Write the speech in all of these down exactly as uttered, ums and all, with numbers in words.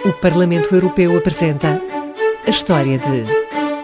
O Parlamento Europeu apresenta a história de...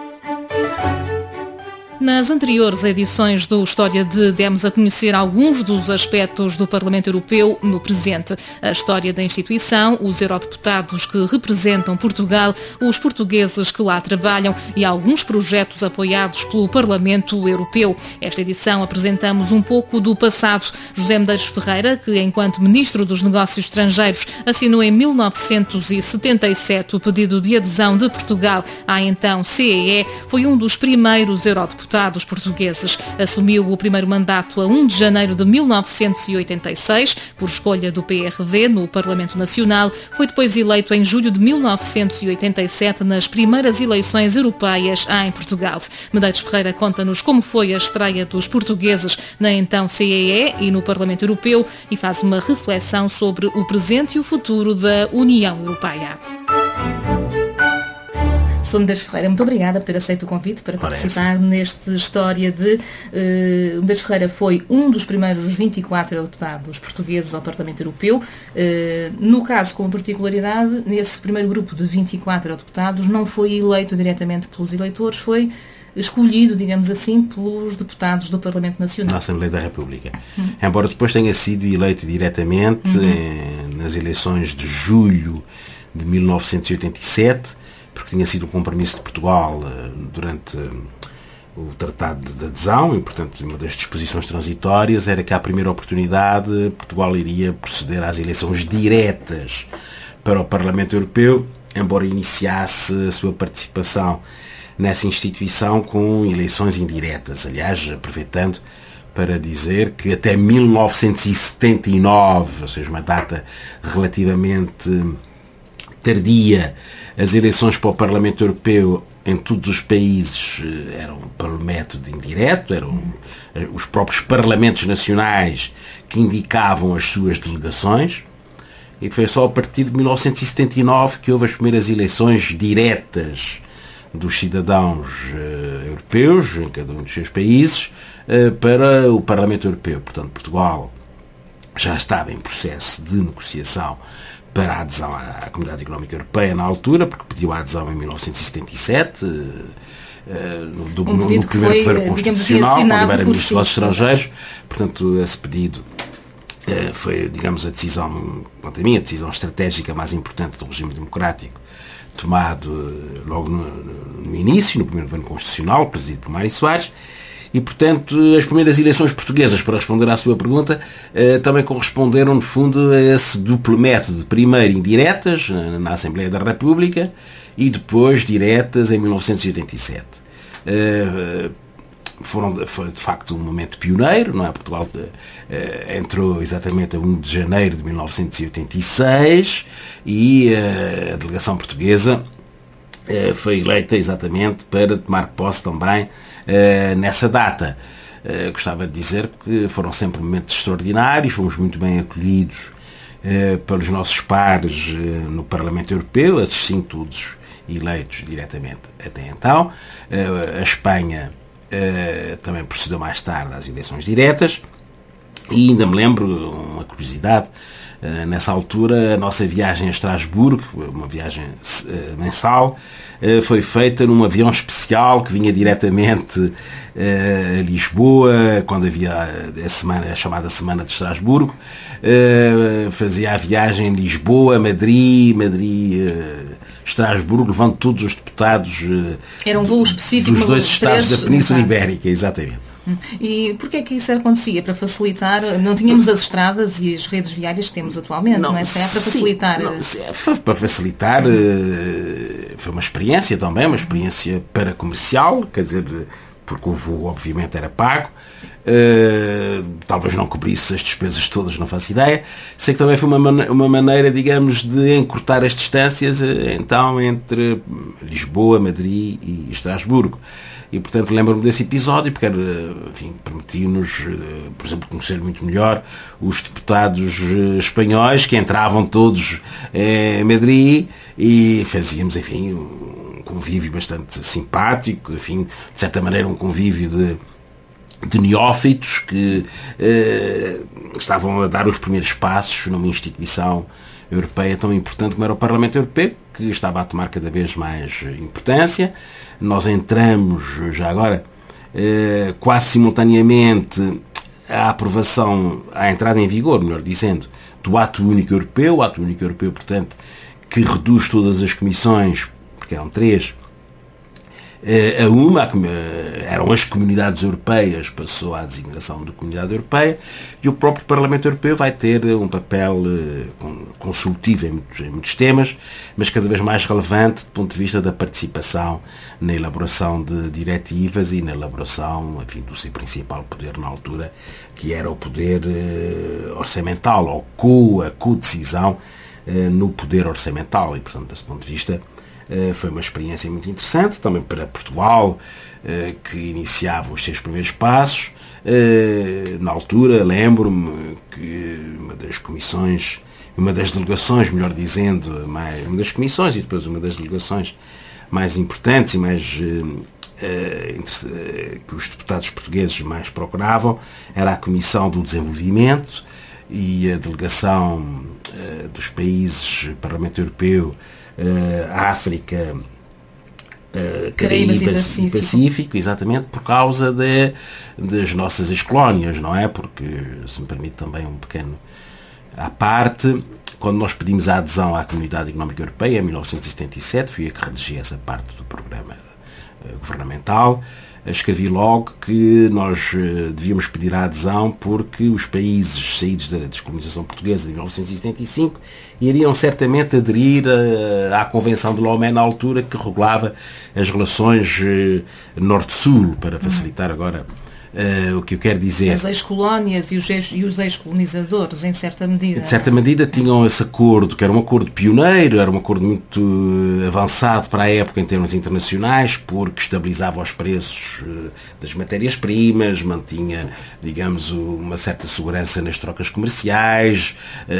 Nas anteriores edições do História de demos a conhecer alguns dos aspectos do Parlamento Europeu no presente. A história da instituição, os eurodeputados que representam Portugal, os portugueses que lá trabalham e alguns projetos apoiados pelo Parlamento Europeu. Esta edição apresentamos um pouco do passado. José Medeiros Ferreira, que enquanto Ministro dos Negócios Estrangeiros assinou em mil novecentos e setenta e sete o pedido de adesão de Portugal à então C E E, foi um dos primeiros eurodeputados portugueses. Assumiu o primeiro mandato a primeiro de janeiro de mil novecentos e oitenta e seis, por escolha do P R D no Parlamento Nacional. Foi depois eleito em julho de mil novecentos e oitenta e sete nas primeiras eleições europeias em Portugal. Medeiros Ferreira conta-nos como foi a estreia dos portugueses na então C E E e no Parlamento Europeu e faz uma reflexão sobre o presente e o futuro da União Europeia. Professor Medeiros Ferreira, muito obrigada por ter aceito o convite para participar neste História de... Uh, Medeiros Ferreira foi um dos primeiros vinte e quatro eurodeputados portugueses ao Parlamento Europeu. Uh, no caso, com particularidade, nesse primeiro grupo de vinte e quatro eurodeputados não foi eleito diretamente pelos eleitores, foi escolhido, digamos assim, pelos deputados do Parlamento Nacional. Na Assembleia da República. Hum. Embora depois tenha sido eleito diretamente uhum. em, nas eleições de julho de mil novecentos e oitenta e sete, porque tinha sido um compromisso de Portugal uh, durante uh, o Tratado de Adesão e, portanto, uma das disposições transitórias era que, à primeira oportunidade, Portugal iria proceder às eleições diretas para o Parlamento Europeu, embora iniciasse a sua participação nessa instituição com eleições indiretas. Aliás, aproveitando para dizer que até mil novecentos e setenta e nove, ou seja, uma data relativamente tardia, as eleições para o Parlamento Europeu em todos os países eram pelo método indireto, eram os próprios parlamentos nacionais que indicavam as suas delegações, e foi só a partir de mil novecentos e setenta e nove que houve as primeiras eleições diretas dos cidadãos uh, europeus, em cada um dos seus países, uh, para o Parlamento Europeu. Portanto, Portugal já estava em processo de negociação para a adesão à Comunidade Económica Europeia na altura, porque pediu a adesão em mil novecentos e setenta e sete, uh, no, do, um no, no primeiro governo constitucional, quando eu era Ministro dos Estrangeiros. Portanto, esse pedido uh, foi, digamos, a decisão, quanto a mim, a decisão estratégica mais importante do regime democrático, tomado uh, logo no, no início, no primeiro governo constitucional, presidido por Mário Soares. E, portanto, as primeiras eleições portuguesas, para responder à sua pergunta, eh, também corresponderam, no fundo, a esse duplo método. Primeiro, indiretas, na Assembleia da República, e depois, diretas, em mil novecentos e oitenta e sete. Eh, foram, foi, de facto, um momento pioneiro, não é? Portugal eh, entrou exatamente a primeiro de janeiro de mil novecentos e oitenta e seis e eh, a delegação portuguesa eh, foi eleita exatamente para tomar posse também Uh, nessa data. Uh, gostava de dizer que foram sempre momentos extraordinários, fomos muito bem acolhidos uh, pelos nossos pares uh, no Parlamento Europeu, esses cinco todos eleitos diretamente até então. Uh, a Espanha uh, também procedeu mais tarde às eleições diretas, e ainda me lembro, uma curiosidade, uh, nessa altura a nossa viagem a Estrasburgo, uma viagem uh, mensal, foi feita num avião especial que vinha diretamente uh, a Lisboa, quando havia a, semana, a chamada Semana de Estrasburgo. Uh, fazia a viagem em Lisboa, Madrid, Madrid, uh, Estrasburgo, levando todos os deputados uh, Era um voo específico dos dois estados da Península Ibérica, exatamente. E porquê é que isso acontecia? Para facilitar? Não tínhamos as estradas e as redes viárias que temos atualmente, não, não é? Foi para facilitar. Não, foi para facilitar. Foi uma experiência também, uma experiência para comercial, quer dizer, porque o voo obviamente era pago. Uh, talvez não cobrisse as despesas todas, não faço ideia. Sei que também foi uma, man- uma maneira, digamos, de encurtar as distâncias então entre Lisboa, Madrid e Estrasburgo. E, portanto, lembro-me desse episódio, porque, enfim, permitiu-nos, por exemplo, conhecer muito melhor os deputados espanhóis que entravam todos em Madrid e fazíamos, enfim, um convívio bastante simpático, enfim, de certa maneira um convívio de de neófitos que eh, estavam a dar os primeiros passos numa instituição europeia tão importante como era o Parlamento Europeu, que estava a tomar cada vez mais importância. Nós entramos, já agora, eh, quase simultaneamente à aprovação, à entrada em vigor, melhor dizendo, do Ato Único Europeu, o Ato Único Europeu, portanto, que reduz todas as comissões, porque eram três, a uma, eram as comunidades europeias, passou à designação de Comunidade Europeia, e o próprio Parlamento Europeu vai ter um papel consultivo em muitos, em muitos temas, mas cada vez mais relevante do ponto de vista da participação na elaboração de diretivas e na elaboração, enfim, do seu principal poder na altura, que era o poder orçamental, ou co, a co-decisão no poder orçamental, e, portanto, desse ponto de vista, foi uma experiência muito interessante, também para Portugal, que iniciava os seus primeiros passos. Na altura, lembro-me que uma das comissões, uma das delegações, melhor dizendo, mais, uma das comissões e depois uma das delegações mais importantes e mais que os deputados portugueses mais procuravam, era a Comissão do Desenvolvimento, e a delegação dos países, Parlamento Europeu, Uh, África, uh, Caraíbas e Pacífico. e Pacífico, exatamente por causa de, das nossas ex-colónias, não é? Porque, se me permite também um pequeno à parte, quando nós pedimos a adesão à Comunidade Económica Europeia, em mil novecentos e setenta e sete, fui eu que redigi essa parte do programa uh, governamental, escrevi logo que nós uh, devíamos pedir a adesão porque os países saídos da descolonização portuguesa de mil novecentos e setenta e cinco iriam certamente aderir uh, à Convenção de Lomé na altura, que regulava as relações uh, norte-sul, para facilitar agora uh, o que eu quero dizer. As ex-colónias e os, ex, e os ex-colonizadores, em certa medida. De certa medida tinham esse acordo, que era um acordo pioneiro, era um acordo muito avançado para a época em termos internacionais, porque estabilizava os preços das matérias-primas, mantinha, digamos, uma certa segurança nas trocas comerciais,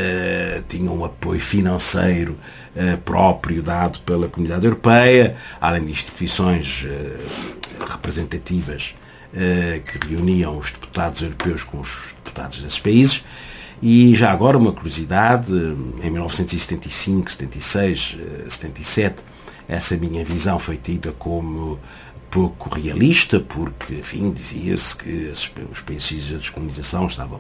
uh, tinha um apoio financeiro uh, próprio dado pela Comunidade Europeia, além de instituições uh, representativas uh, que reuniam os deputados europeus com os deputados desses países. E já agora uma curiosidade, em mil novecentos e setenta e cinco, setenta e seis, setenta e sete, essa minha visão foi tida como pouco realista, porque, enfim, dizia-se que os países da descolonização estavam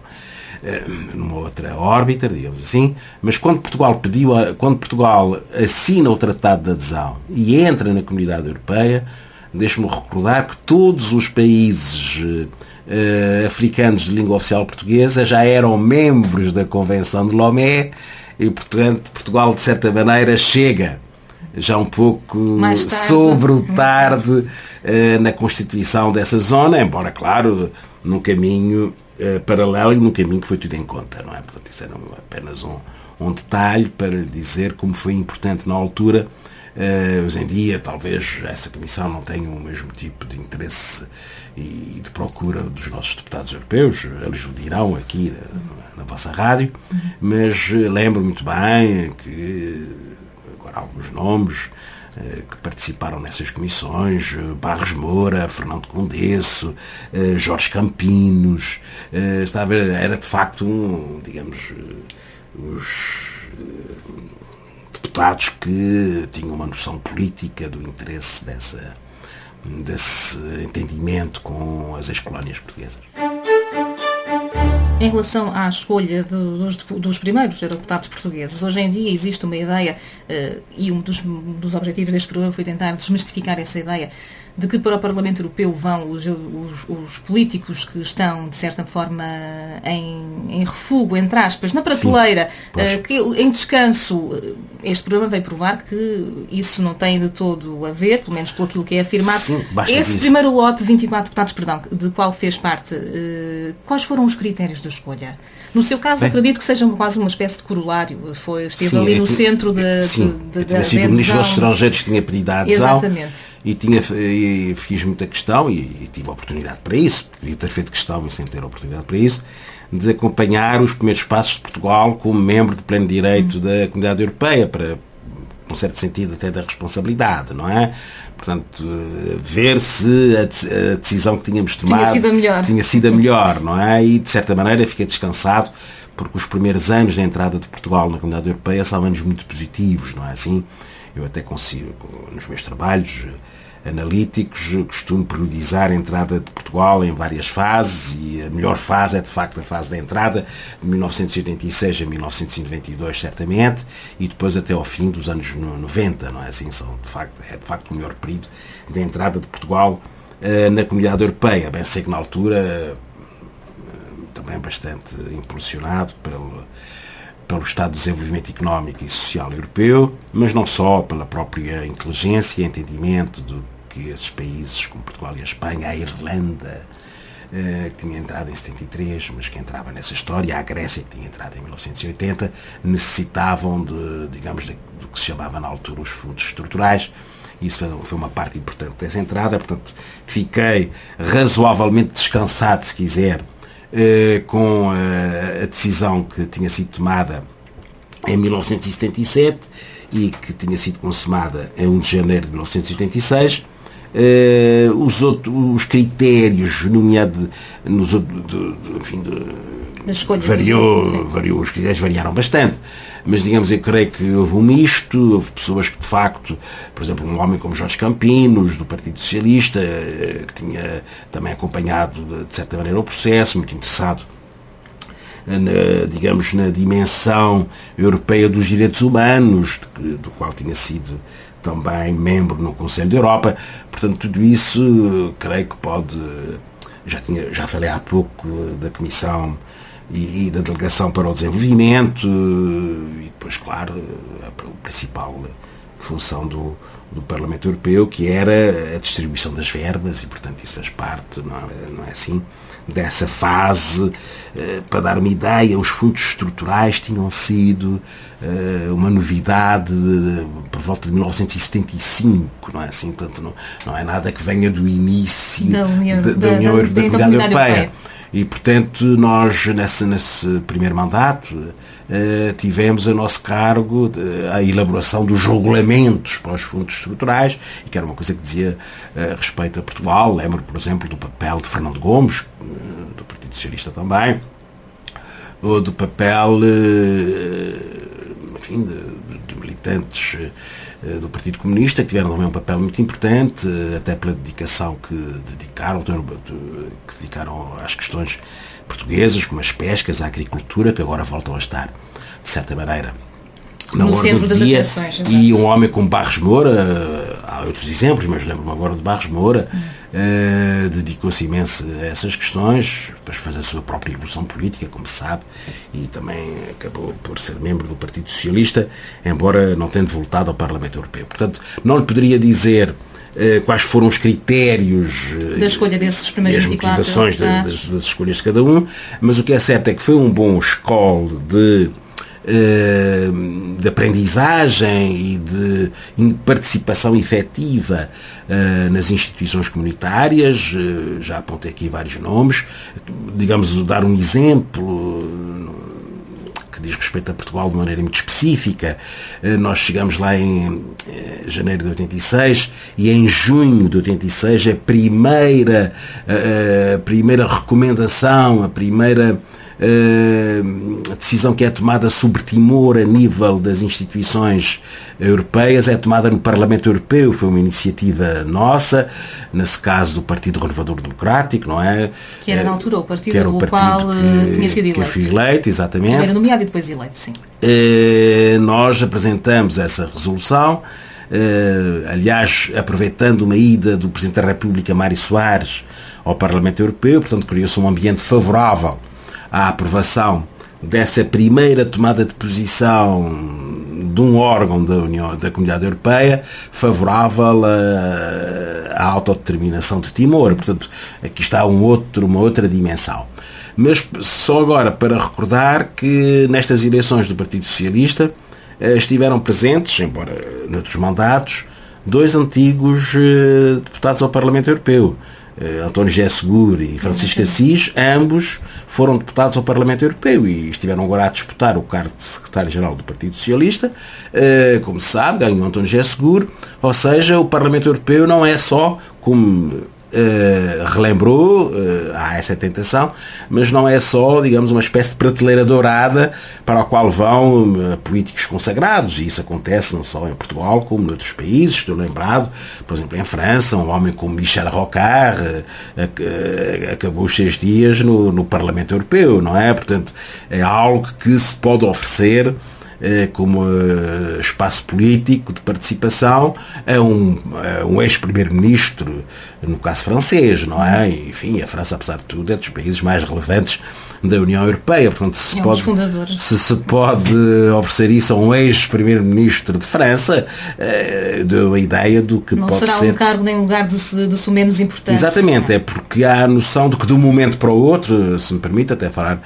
uh, numa outra órbita, digamos assim, mas quando Portugal pediu, a, quando Portugal assina o Tratado de Adesão e entra na Comunidade Europeia, deixe-me recordar que todos os países uh, Uh, africanos de língua oficial portuguesa já eram membros da Convenção de Lomé e, portanto, Portugal, de certa maneira, chega já um pouco mais tarde, sobre o tarde uh, na constituição dessa zona, embora, claro, num caminho uh, paralelo e num caminho que foi tudo em conta, não é? Portanto, isso era apenas um, um detalhe para lhe dizer como foi importante na altura. Uh, hoje em dia, talvez essa comissão não tenha o mesmo tipo de interesse e de procura dos nossos deputados europeus, eles o dirão aqui na, na vossa rádio, mas lembro muito bem que, agora alguns nomes uh, que participaram nessas comissões, uh, Barros Moura, Fernando Condesso, uh, Jorge Campinos, uh, estava, era de facto um, digamos, uh, os uh, deputados que tinham uma noção política do interesse dessa, desse entendimento com as ex-colónias portuguesas. Em relação à escolha do, dos, dos primeiros eurodeputados portugueses, hoje em dia existe uma ideia, uh, e um dos, dos objetivos deste programa foi tentar desmistificar essa ideia, de que para o Parlamento Europeu vão os, os, os políticos que estão, de certa forma, em, em refúgio, entre aspas, na prateleira, uh, que, em descanso. Este programa veio provar que isso não tem de todo a ver, pelo menos pelo aquilo que é afirmado. Sim, esse dizer. primeiro lote de vinte e quatro deputados, perdão, de qual fez parte, uh, quais foram os critérios de escolha? No seu caso, Bem, acredito que seja quase uma espécie de corolário. Foi, esteve sim, ali no tu, centro de, sim, de, de, tinha da sido o Ministro dos Estrangeiros que tinha pedido a adesão. Exatamente. E, tinha, e fiz muita questão, e, e tive a oportunidade para isso, podia ter feito questão e sem ter a oportunidade para isso, de acompanhar os primeiros passos de Portugal como membro de pleno direito hum. da Comunidade Europeia, para, com certo sentido até da responsabilidade, não é? portanto, ver se a decisão que tínhamos tomado tinha sido a melhor, tinha sido a melhor, não é? E, de certa maneira, fiquei descansado, porque os primeiros anos da entrada de Portugal na Comunidade Europeia são anos muito positivos, não é assim? Eu até consigo, nos meus trabalhos analíticos, costumo periodizar a entrada de Portugal em várias fases, e a melhor fase é, de facto, a fase da entrada, de mil novecentos e oitenta e seis a mil novecentos e noventa e dois, certamente, e depois até ao fim dos anos noventa, não é assim? São, de facto, é, de facto, o melhor período da entrada de Portugal uh, na Comunidade Europeia. Bem, sei que na altura, uh, também bastante impulsionado pelo pelo Estado de Desenvolvimento Económico e Social Europeu, mas não só, pela própria inteligência e entendimento do que esses países, como Portugal e a Espanha, a Irlanda, eh, que tinha entrado em setenta e três, mas que entrava nessa história, a Grécia, que tinha entrado em mil novecentos e oitenta, necessitavam de, digamos, de, do que se chamava na altura os fundos estruturais. Isso foi uma parte importante dessa entrada, portanto, fiquei razoavelmente descansado, se quiser, com a decisão que tinha sido tomada em mil novecentos e setenta e sete e que tinha sido consumada em um de janeiro de mil novecentos e oitenta e seis. Os, outros, os critérios, nomeado nos, de, de, enfim, de, variou, variou, os critérios variaram bastante, mas, digamos, eu creio que houve um misto, houve pessoas que, de facto, por exemplo, um homem como Jorge Campinos, do Partido Socialista, que tinha também acompanhado, de certa maneira, o processo, muito interessado, na, digamos, na dimensão europeia dos direitos humanos, de, do qual tinha sido também membro no Conselho da Europa. Portanto, tudo isso, creio que pode... Já, tinha, já falei há pouco da Comissão e, e da Delegação para o Desenvolvimento, e depois, claro, a, a principal função do, do Parlamento Europeu, que era a distribuição das verbas, e, portanto, isso faz parte, não é, não é assim, dessa fase. Para dar uma ideia, os fundos estruturais tinham sido uma novidade por volta de mil novecentos e setenta e cinco, não é assim? Portanto, não, não é nada que venha do início da União, da, da, União, da, da, da Comunidade Europeia. Europeia. E, portanto, nós, nesse, nesse primeiro mandato, uh, tivemos a nosso cargo de, a elaboração dos regulamentos para os fundos estruturais, e que era uma coisa que dizia uh, respeito a Portugal. Lembro, por exemplo, do papel de Fernando Gomes, uh, do Partido Socialista também, ou do papel, uh, enfim, de, de militantes uh, do Partido Comunista, que tiveram também um papel muito importante, uh, até pela dedicação que dedicaram, que dedicaram às questões portuguesas, como as pescas, a agricultura, que agora voltam a estar, de certa maneira, na no ordem centro do das dia. atenções. E um homem como Barros Moura, há outros exemplos, mas lembro-me agora de Barros Moura, hum. uh, dedicou-se imenso a essas questões, depois fez a sua própria evolução política, como se sabe, e também acabou por ser membro do Partido Socialista, embora não tendo voltado ao Parlamento Europeu. Portanto, não lhe poderia dizer quais foram os critérios da escolha desses primeiros e as motivações das, das, das escolhas de cada um, mas o que é certo é que foi um bom escola de, de aprendizagem e de participação efetiva nas instituições comunitárias. Já apontei aqui vários nomes, digamos, dar um exemplo que diz respeito a Portugal de maneira muito específica. Nós chegamos lá em janeiro de oitenta e seis e em junho de oitenta e seis a primeira, a primeira recomendação, a primeira a decisão que é tomada sobre Timor a nível das instituições europeias é tomada no Parlamento Europeu. Foi uma iniciativa nossa, nesse caso do Partido Renovador Democrático, não é? Que era na altura o partido pelo qual tinha sido eleito. Que eu fui eleito, exatamente. Primeiro nomeado e depois eleito, sim. Nós apresentamos essa resolução, aliás, aproveitando uma ida do Presidente da República, Mário Soares, ao Parlamento Europeu, portanto criou-se um ambiente favorável à aprovação dessa primeira tomada de posição de um órgão da União, da Comunidade Europeia, favorável à autodeterminação de Timor. Portanto, aqui está um outro, uma outra dimensão. Mas só agora para recordar que nestas eleições do Partido Socialista estiveram presentes, embora noutros mandatos, dois antigos deputados ao Parlamento Europeu, António José Seguro e Francisco Assis, ambos foram deputados ao Parlamento Europeu e estiveram agora a disputar o cargo de secretário-geral do Partido Socialista. Como se sabe, ganhou António José Seguro, ou seja, o Parlamento Europeu não é só, como Uh, relembrou, uh, há essa tentação, mas não é só, digamos, uma espécie de prateleira dourada para a qual vão uh, políticos consagrados, e isso acontece não só em Portugal como noutros países. Estou lembrado, por exemplo, em França, um homem como Michel Rocard uh, uh, acabou os seis dias no, no Parlamento Europeu, não é? Portanto, é algo que se pode oferecer como uh, espaço político de participação a um, a um ex-primeiro-ministro, no caso francês, não é? Enfim, a França, apesar de tudo, é dos países mais relevantes da União Europeia. Portanto, se, é pode, se se pode oferecer isso a um ex-primeiro-ministro de França, uh, deu a ideia do que não pode ser... Não será um cargo nem um lugar de, de sua menos importância. Exatamente, é porque há a noção de que de um momento para o outro, se me permite até falar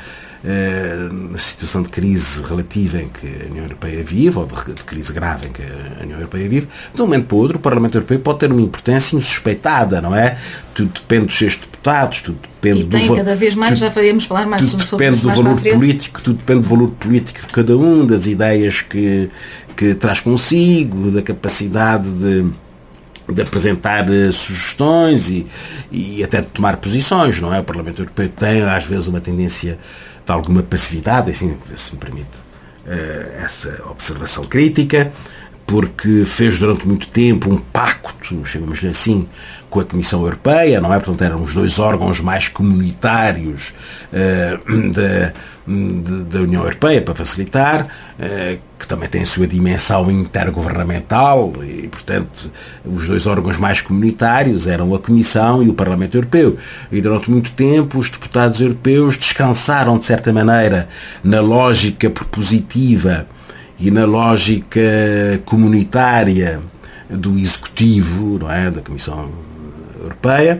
na situação de crise relativa em que a União Europeia vive, ou de, de crise grave em que a União Europeia vive, de um momento para o outro o Parlamento Europeu pode ter uma importância insuspeitada, não é? Tudo depende dos seus deputados, tudo depende e tem do cada vez mais, tudo, já faremos falar mais tudo sobre, sobre depende do valor político, tudo depende do valor político de cada um, das ideias que, que traz consigo, da capacidade de de apresentar uh, sugestões e, e até de tomar posições, não é? O Parlamento Europeu tem às vezes uma tendência de alguma passividade, assim, se me permite uh, essa observação crítica, porque fez durante muito tempo um pacto, chamamos-lhe assim, com a Comissão Europeia, não é? Portanto, eram os dois órgãos mais comunitários uh, da, de, da União Europeia, para facilitar, uh, que também tem a sua dimensão intergovernamental e, portanto, os dois órgãos mais comunitários eram a Comissão e o Parlamento Europeu. E durante muito tempo os deputados europeus descansaram, de certa maneira, na lógica propositiva e na lógica comunitária do Executivo, não é? Da Comissão Europeia,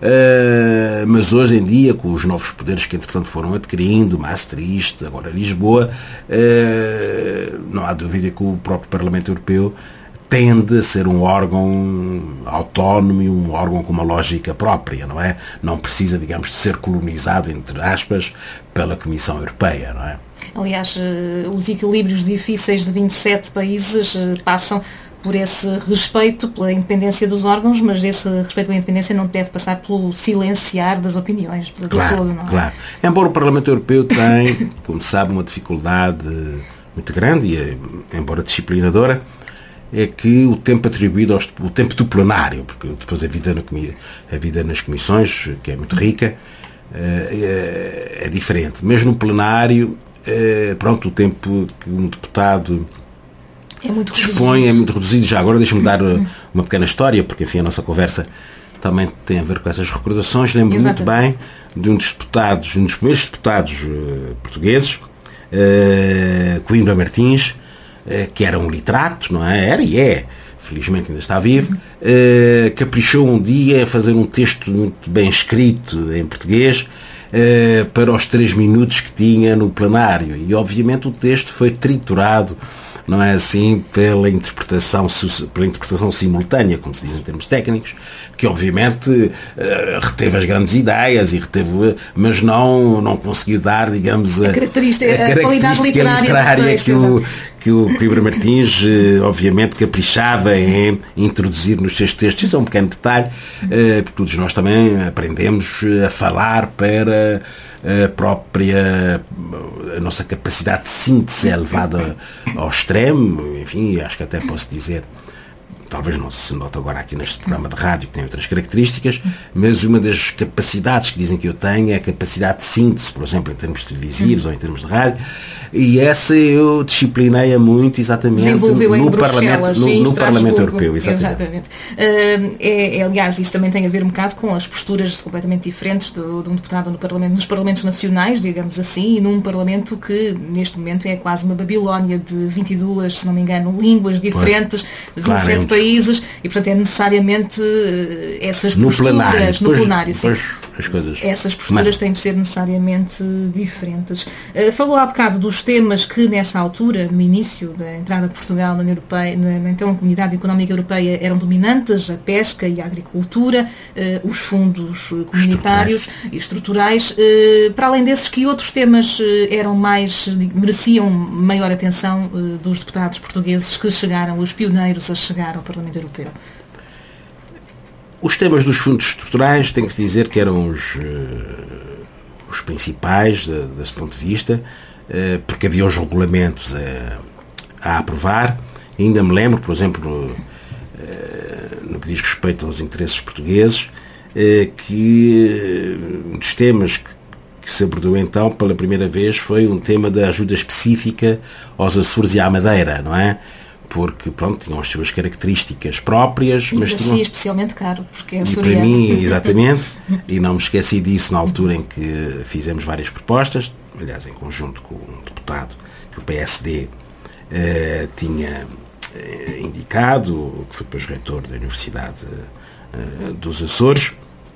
uh, mas hoje em dia, com os novos poderes que entretanto foram adquirindo, Maastricht, agora Lisboa, uh, não há dúvida que o próprio Parlamento Europeu tende a ser um órgão autónomo e um órgão com uma lógica própria, não é? Não precisa, digamos, de ser colonizado, entre aspas, pela Comissão Europeia, não é? Aliás, os equilíbrios difíceis de vinte e sete países passam por esse respeito pela independência dos órgãos, mas esse respeito pela independência não deve passar pelo silenciar das opiniões, pelo claro, todo, não é? Claro. Embora o Parlamento Europeu tenha, como se sabe, uma dificuldade muito grande, e embora disciplinadora, é que o tempo atribuído, aos, o tempo do plenário, porque depois a vida, na, a vida nas comissões, que é muito rica, é, é diferente. Mesmo no plenário, é, pronto, o tempo que um deputado é muito dispõe reduzido. é muito reduzido. Já agora deixa-me dar uma pequena história, porque enfim a nossa conversa também tem a ver com essas recordações. Lembro muito bem de um dos deputados, um dos primeiros deputados uh, portugueses, uh, Coimbra Martins, uh, que era um literato, não é? Era e é, felizmente ainda está vivo, uh, caprichou um dia a fazer um texto muito bem escrito em português, Uh, para os três minutos que tinha no plenário, e obviamente o texto foi triturado, não é assim, pela interpretação, pela interpretação simultânea, como se diz em termos técnicos, que obviamente uh, reteve as grandes ideias e reteve, mas não, não conseguiu dar, digamos, a, a característica, a, a qualidade literária, literária texto, que, o, que o Coimbra Martins uh, obviamente caprichava em introduzir nos seus textos. Isso é um pequeno detalhe, uh, porque todos nós também aprendemos a falar para a própria a nossa capacidade de síntese é elevada ao extremo, enfim, acho que até posso dizer, talvez não se note agora aqui neste programa de rádio, que tem outras características, mas uma das capacidades que dizem que eu tenho é a capacidade de síntese, por exemplo, em termos televisivos ou em termos de rádio, e essa eu disciplinei-a muito exatamente no Parlamento, no, no Parlamento Europeu. Exatamente. exatamente. Uh, é, é, aliás, isso também tem a ver um bocado com as posturas completamente diferentes do, de um deputado no Parlamento, nos Parlamentos Nacionais, digamos assim, e num Parlamento que neste momento é quase uma Babilónia de vinte e duas, se não me engano, línguas diferentes, pois, de vinte e sete claro, países, e portanto é necessariamente uh, essas no posturas plenário, no depois, plenário, sim. As coisas. Essas posturas Mas... têm de ser necessariamente diferentes. Uh, falou há bocado dos os temas que nessa altura, no início da entrada de Portugal na União Europeia, na, na então Comunidade Económica Europeia, eram dominantes, a pesca e a agricultura, eh, os fundos comunitários e estruturais. Eh, para além desses, que outros temas eh, eram mais, mereciam maior atenção eh, dos deputados portugueses que chegaram, os pioneiros a chegar ao Parlamento Europeu? Os temas dos fundos estruturais, tem que se dizer que eram os, uh, os principais de, desse ponto de vista, uh, porque havia os regulamentos a, a aprovar. E ainda me lembro, por exemplo, no, uh, no que diz respeito aos interesses portugueses, uh, que uh, um dos temas que, que se abordou então pela primeira vez foi um tema da ajuda específica aos Açores e à Madeira, não é? Porque, pronto, tinham as suas características próprias. E mas para tinham... si especialmente caro, porque é E açoriano. para mim, exatamente, e não me esqueci disso na altura em que fizemos várias propostas, aliás, em conjunto com um deputado que o P S D eh, tinha eh, indicado, que foi depois reitor da Universidade eh, dos Açores,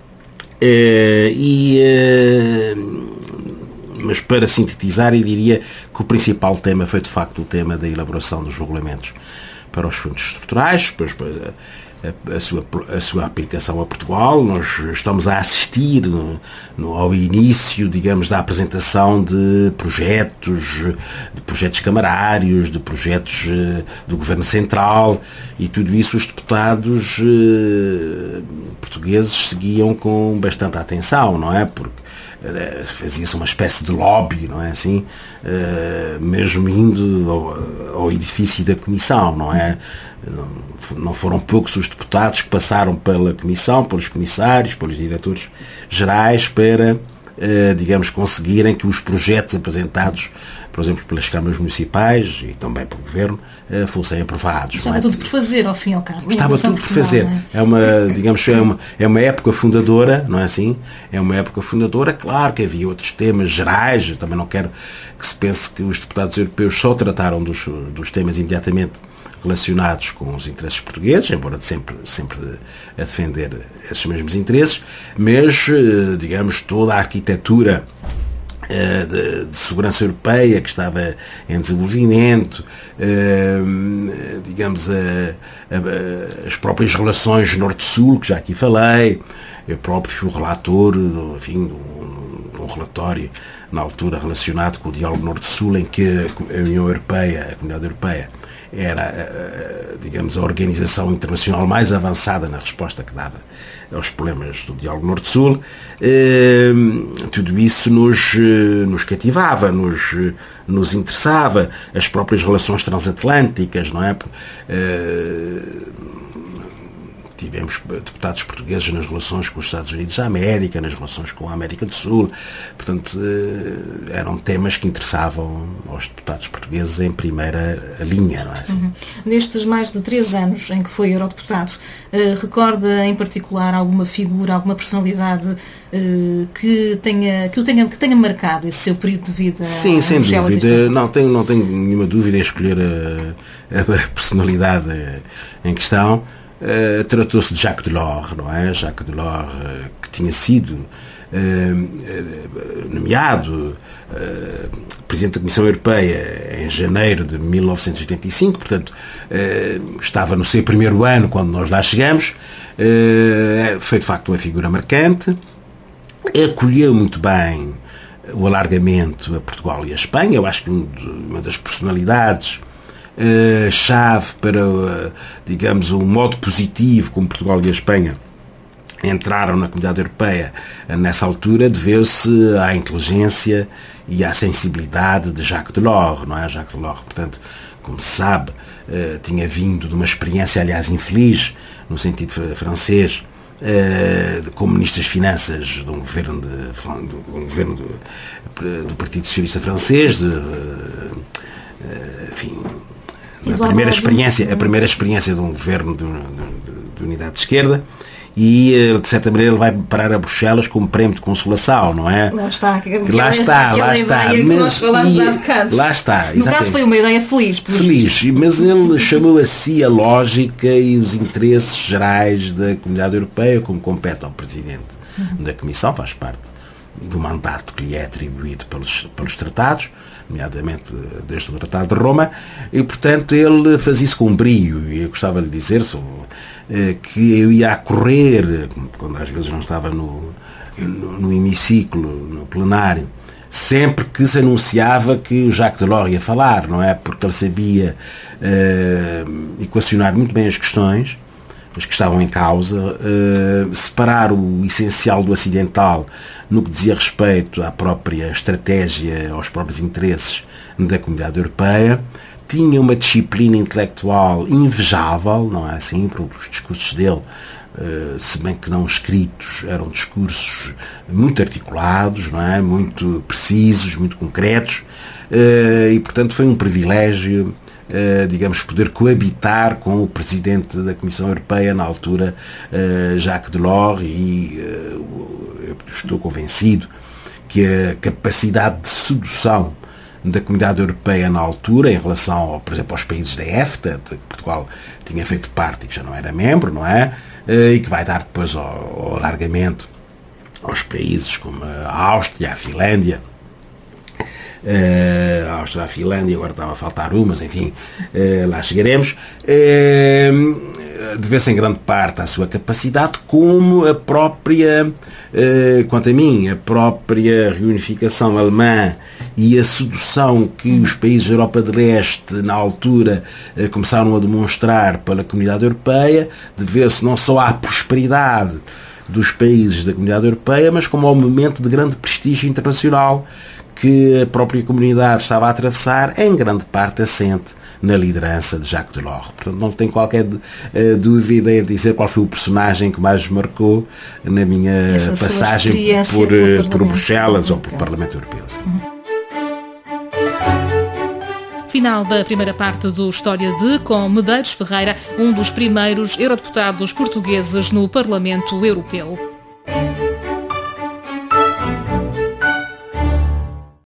eh, e... Eh, mas para sintetizar, eu diria que o principal tema foi de facto o tema da elaboração dos regulamentos para os fundos estruturais, depois a, a, sua, a sua aplicação a Portugal. Nós estamos a assistir no, no, ao início, digamos, da apresentação de projetos, de projetos camarários, de projetos uh, do Governo Central, e tudo isso os deputados uh, portugueses seguiam com bastante atenção, não é? Porque fazia-se uma espécie de lobby, não é assim, uh, mesmo indo ao, ao edifício da Comissão, não é? Não, não foram poucos os deputados que passaram pela Comissão, pelos comissários, pelos diretores gerais, para, uh, digamos, conseguirem que os projetos apresentados, por exemplo, pelas câmaras municipais e também pelo Governo, uh, fossem aprovados. Estava é? tudo por fazer, ao fim e ao cabo. Estava tudo por fazer. É? é uma, digamos, é uma, é uma época fundadora, não é assim? É uma época fundadora. Claro que havia outros temas gerais. Eu também não quero que se pense que os deputados europeus só trataram dos, dos temas imediatamente relacionados com os interesses portugueses, embora sempre, sempre a defender esses mesmos interesses, mas, digamos, toda a arquitetura De, de segurança europeia que estava em desenvolvimento, eh, digamos, a, a, as próprias relações Norte-Sul, que já aqui falei. Eu próprio fui o relator do, enfim, de, um, de um relatório na altura relacionado com o diálogo Norte-Sul, em que a União Europeia, a Comunidade Europeia, era, digamos, a organização internacional mais avançada na resposta que dava aos problemas do diálogo Norte-Sul. Eh, tudo isso nos, nos cativava, nos, nos interessava, as próprias relações transatlânticas, não é? Eh, tivemos deputados portugueses nas relações com os Estados Unidos da América, nas relações com a América do Sul. Portanto, eram temas que interessavam aos deputados portugueses em primeira linha, não é assim? Uhum. Nestes mais de três anos em que foi eurodeputado, uh, recorda em particular alguma figura, alguma personalidade uh, que, tenha, que, o tenha, que tenha marcado esse seu período de vida? Sim, sem dúvida. Não tenho, não tenho nenhuma dúvida em escolher a, a personalidade em questão. Uh, tratou-se de Jacques Delors, não é? Jacques Delors, uh, que tinha sido uh, uh, nomeado uh, Presidente da Comissão Europeia em janeiro de mil novecentos e oitenta e cinco, portanto, uh, estava no seu primeiro ano quando nós lá chegamos. Uh, foi de facto uma figura marcante, acolheu muito bem o alargamento a Portugal e a Espanha. Eu acho que uma das personalidades Uh, chave para, uh, digamos, um modo positivo como Portugal e a Espanha entraram na Comunidade Europeia uh, nessa altura, deveu-se à inteligência e à sensibilidade de Jacques Delors, não é? Jacques Delors, portanto, como se sabe, uh, tinha vindo de uma experiência, aliás, infeliz, no sentido francês, uh, como Ministro das Finanças de um governo, de, de um governo de, do Partido Socialista Francês, de, uh, uh, enfim... A primeira, experiência, a primeira experiência de um governo de, de, de unidade de esquerda, e de certa maneira ele vai parar a Bruxelas como prémio de consolação, não é? Lá está, aquela, lá está, aquela lá está. ideia Mas, que nós falámos há bocado. Lá está. No exatamente. Caso foi uma ideia feliz. Feliz, mas ele chamou a si a lógica e os interesses gerais da Comunidade Europeia, como compete ao Presidente uhum. da Comissão, faz parte do mandato que lhe é atribuído pelos, pelos tratados. nomeadamente desde o Tratado de Roma, e portanto ele fazia isso com brio, e eu gostava de dizer só, que eu ia a correr, quando às vezes não estava no, no, no hemiciclo, no plenário, sempre que se anunciava que o Jacques Delors ia falar, não é? Porque ele sabia uh, equacionar muito bem as questões, as que estavam em causa, uh, separar o essencial do acidental no que dizia respeito à própria estratégia, aos próprios interesses da Comunidade Europeia. Tinha uma disciplina intelectual invejável, não é assim? Os discursos dele, Uh, se bem que não escritos, eram discursos muito articulados, não é? Muito precisos, muito concretos, uh, e portanto foi um privilégio, uh, digamos, poder coabitar com o Presidente da Comissão Europeia na altura, uh, Jacques Delors, e uh, eu estou convencido que a capacidade de sedução da Comunidade Europeia na altura, em relação, ao, por exemplo, aos países da EFTA, de que Portugal tinha feito parte e que já não era membro, não é? E que vai dar depois ao, ao alargamento aos países como a Áustria, a Finlândia, a Áustria, a Finlândia, agora estava a faltar um, mas enfim, lá chegaremos, deve-se em grande parte à sua capacidade, como a própria, quanto a mim, a própria reunificação alemã e a sedução que os países da Europa de Leste, na altura, começaram a demonstrar pela Comunidade Europeia, deve-se não só à prosperidade dos países da Comunidade Europeia, mas como ao momento de grande prestígio internacional que a própria comunidade estava a atravessar, em grande parte assente na liderança de Jacques Delors. Portanto, não tenho qualquer uh, dúvida em dizer qual foi o personagem que mais me marcou na minha Essa passagem por, por Bruxelas ou por Parlamento Europeu. Sim. Uhum. Final da primeira parte do História de, com Medeiros Ferreira, um dos primeiros eurodeputados portugueses no Parlamento Europeu.